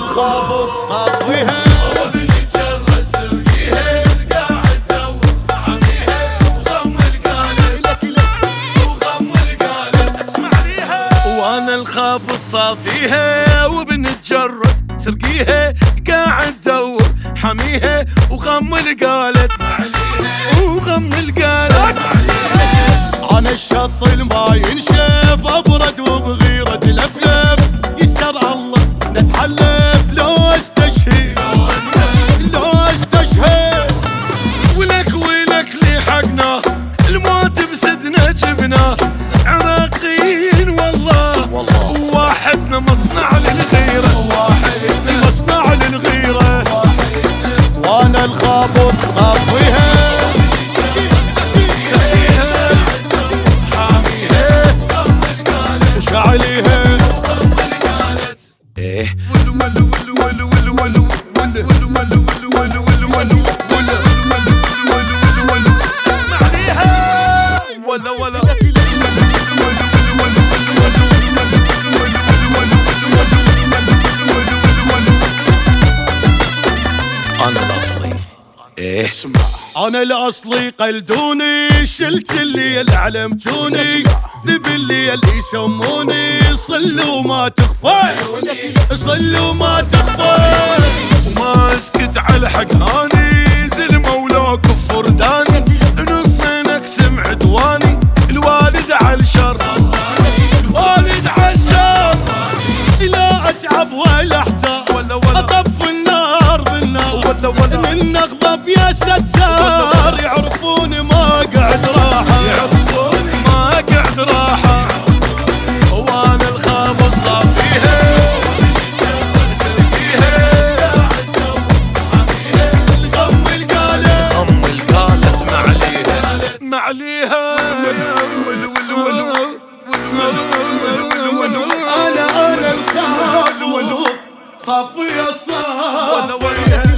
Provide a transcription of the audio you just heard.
الخابط صافيها وبنتجرى سرقيها قاعد دور حميها وخم القالت وخم القالت اسمع ليها. وانا الخابط صافيها وبنتجرد سرقيها قاعد دور حميها وخم القالت وخم القالت. انا الشط الما ينشف ابرد وبغيرة لفلف يستر الله نتحلف لو استشهد لو استشهد. ولك لحقنا الموت بسدنا جبنا عراقيين والله واحدنا مصنع للغيرة مصنع للغيرة. وانا الخابط صافيها عليها ايه ولا ولا انا الاصلي ايه اسمع. انا الاصلي قلدوني شلت اللي علمتوني ذب اللي يسموني صلوا ما تخفى صلوا ما تخفى. وما اسكت على حقاني زلمه ولو كفر داني نصين اقسم عدواني الوالد على الشر الوالد على الشر. لا اتعب ولا احتار اطف النار بالنار من اغضب يا ستار يعرفون ما قعد راحه يعرفون ما قعد راحه. وانا الخابط صافيها خم القالت خم القالت معليها انا الخابط صافي الصاف.